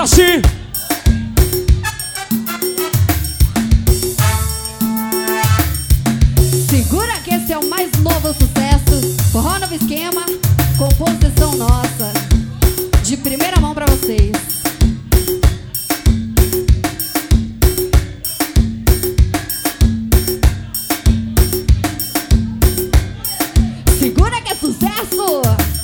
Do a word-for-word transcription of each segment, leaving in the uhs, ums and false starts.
assim. Segura que esse é o mais novo sucesso. Forró Novo Esquema, composição nossa, de primeira mão pra vocês. Segura que é sucesso!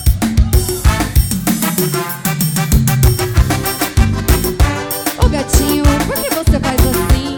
Ô gatinho, por que você faz assim?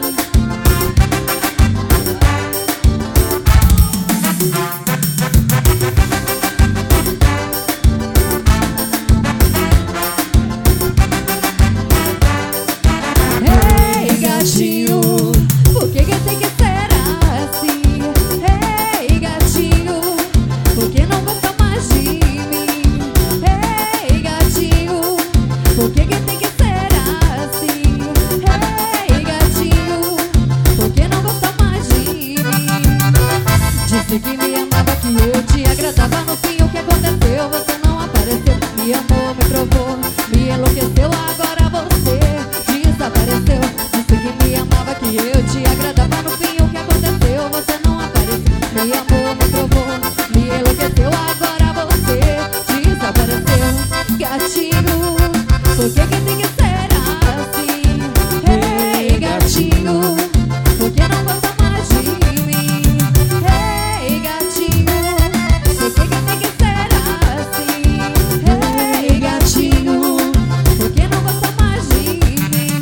Ei, gatinho, por que que tem que ser assim? Ei, gatinho, por que não gosta mais de mim? Ei, gatinho, por que que tem que ser assim? Ei, gatinho, por que não gosta mais de mim? Disse que me amava, que eu te agradava. No fim o que aconteceu? Você não apareceu. Me amou, me provou, me enlouqueceu. Agora você desapareceu. Disse que me amava, que eu te agradava. No fim o que aconteceu? Você não apareceu. Me amou, me provou, me enlouqueceu. Agora você desapareceu. Gatinho, por que que tem que ser assim? Ei, gatinho, por que não gosta mais de mim? Ei, gatinho, por que que tem que ser assim? Ei, gatinho, por que não gosta mais de mim?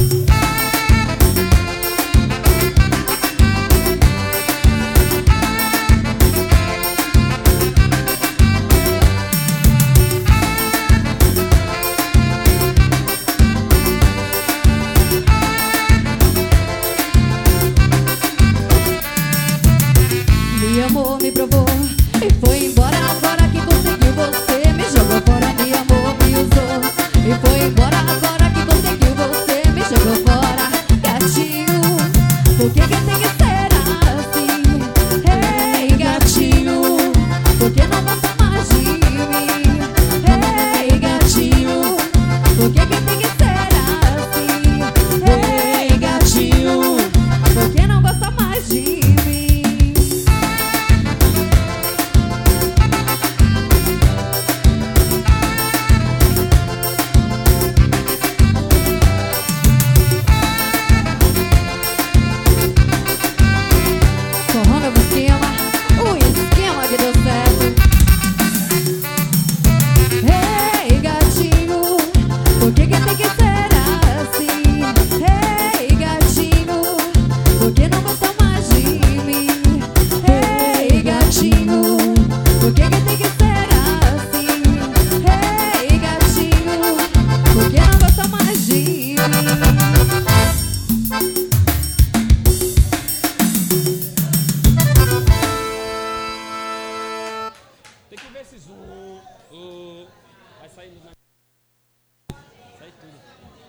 Me amou, me provou e foi embora. Agora que conseguiu, você me jogou fora. Me amou, me usou e foi embora. Agora que conseguiu, você me jogou fora. Gatinho, por que que tem que ser assim? Ei, gatinho, por que não gosta mais de mim? Ei, gatinho, por que que tem que ser assim? Ei, gatinho, por que não gosta mais de mim? Forró Novo Esquema, o esquema que deu certo. Ei, gatinho, por que que tem que ser assim? Ei, gatinho, por que não gosta mais de mim? Ei, gatinho, por que que tem que ser assim? Ei, gatinho, por que não gosta mais de mim? Tem que ver se zoom. Uh, vai sair. Sai tudo.